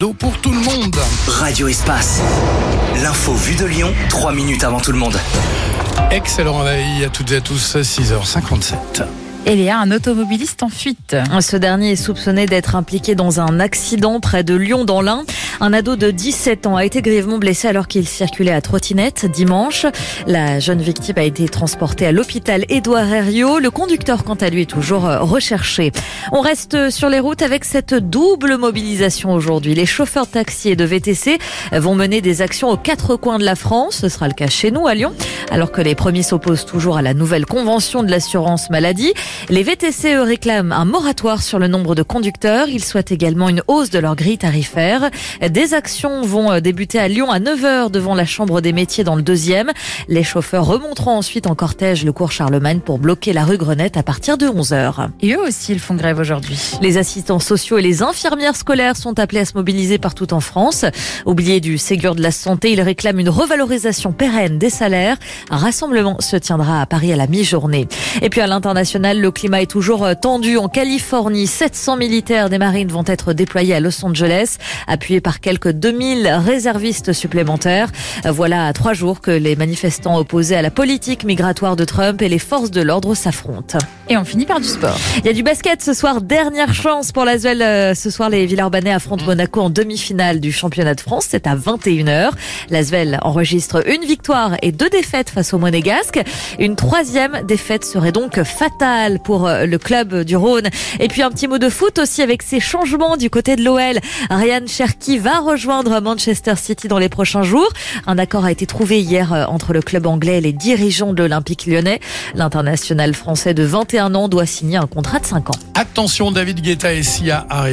cadeaux pour tout le monde. Radio Espace. L'info vue de Lyon, 3 minutes avant tout le monde. Excellent réveil à toutes et à tous, 6h57. Et il y a un automobiliste en fuite. Ce dernier est soupçonné d'être impliqué dans un accident près de Lyon dans l'Ain. Un ado de 17 ans a été grièvement blessé alors qu'il circulait à trottinette dimanche. La jeune victime a été transportée à l'hôpital Édouard Herriot. Le conducteur, quant à lui, est toujours recherché. On reste sur les routes avec cette double mobilisation aujourd'hui. Les chauffeurs de taxi et de VTC vont mener des actions aux 4 coins de la France. Ce sera le cas chez nous à Lyon, alors que les premiers s'opposent toujours à la nouvelle convention de l'assurance maladie. Les VTC, eux, réclament un moratoire sur le nombre de conducteurs. Ils souhaitent également une hausse de leur grille tarifaire. Des actions vont débuter à Lyon à 9h devant la Chambre des métiers dans le 2e. Les chauffeurs remonteront ensuite en cortège le cours Charlemagne pour bloquer la rue Grenette à partir de 11h. Et eux aussi, ils font grève aujourd'hui. Les assistants sociaux et les infirmières scolaires sont appelés à se mobiliser partout en France. Oubliés du Ségur de la santé, ils réclament une revalorisation pérenne des salaires. Un rassemblement se tiendra à Paris à la mi-journée. Et puis à l'international, le climat est toujours tendu en Californie. 700 militaires des marines vont être déployés à Los Angeles, appuyés par quelques 2000 réservistes supplémentaires. Voilà 3 jours que les manifestants opposés à la politique migratoire de Trump et les forces de l'ordre s'affrontent. Et on finit par du sport. Il y a du basket ce soir, dernière chance pour l'Asvel. Ce soir, les Villeurbanais affrontent Monaco en demi-finale du championnat de France. C'est à 21h. L'Asvel enregistre une victoire et 2 défaites face aux Monégasques. Une 3e défaite serait donc fatale pour le club du Rhône. Et puis un petit mot de foot aussi avec ces changements du côté de l'OL. Ryan Cherki va rejoindre Manchester City dans les prochains jours. Un accord a été trouvé hier entre le club anglais et les dirigeants de l'Olympique lyonnais. L'international français de 21 ans doit signer un contrat de 5 ans. Attention, David Guetta et Sia arrivent.